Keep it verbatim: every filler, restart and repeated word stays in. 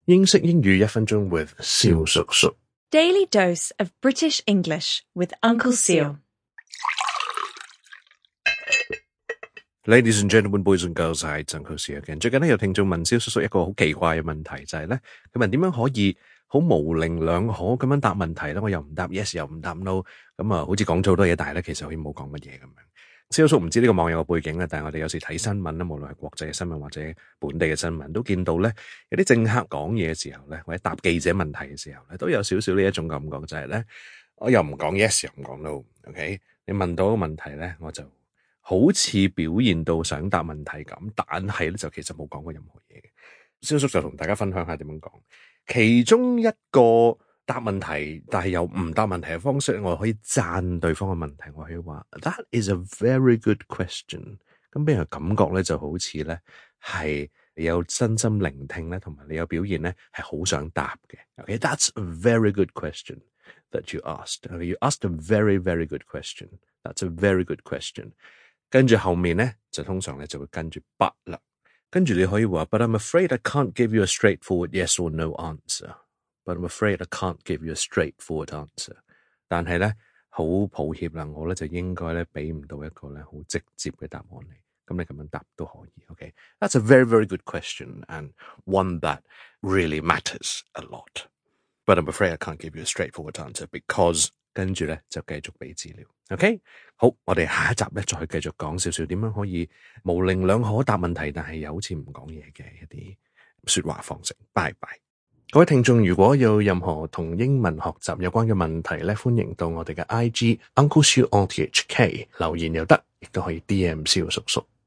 英式英語一分鐘 with 蕭叔叔。 Daily dose of British English with Uncle Seal. Ladies and gentlemen, boys and girls, hi, it's Uncle Seal again. 最近咧有聽眾問蕭叔叔一個好奇怪嘅問題，就係咧佢問點樣可以好模棱兩可咁樣答問題咧？我又唔答 yes， 又唔答 no， 咁啊好似講咗好多嘢，但係咧其實可以冇講乜嘢咁樣。蕭叔叔唔知呢個網友嘅背景咧，但係我哋有時睇新聞咧，無論係國際嘅新聞或者本地嘅新聞，都見到咧有啲政客講嘢嘅時候咧，或者答記者問題嘅時候咧，都有少少呢一種感覺，就係咧我又唔講 yes， 又唔講 no，OK？ 你問到個問題咧，我就好似表現到想答問題咁，但係咧就其實冇講過任何嘢嘅。蕭叔就同大家分享下點樣講，其中一個答問題但係又唔答問題嘅方式，我可以讚對方嘅問題，我可以話 That is a very good question。咁俾人感覺咧就好似咧係有真心聆聽咧，同埋你有表現咧係好想答嘅。Okay, that's a very good question that you asked. You asked a very very good question. That's a very good question。跟住後面咧就通常咧就會跟住 but 啦，跟住你可以話 But I'm afraid I can't give you a straightforward yes or no answer。But I'm afraid I can't give you a straightforward answer。但係咧好抱歉啦，我咧就應該咧俾唔到一個咧好直接嘅答案你。咁你咁樣答都可以。Okay, that's a very very good question and one that really matters a lot. But I'm afraid I can't give you a straightforward answer because 跟住咧就繼續俾資料。OK， 好，我哋下一集咧再繼續講少少點樣可以模棱兩可答問題，但係又好似唔講嘢嘅一啲說話方式。拜拜。各位聽眾，如果有任何同英文學習有關嘅問題咧，歡迎到我哋嘅 I G Uncle Siu O T H K 留言又得，亦都可以 D M 蕭叔叔。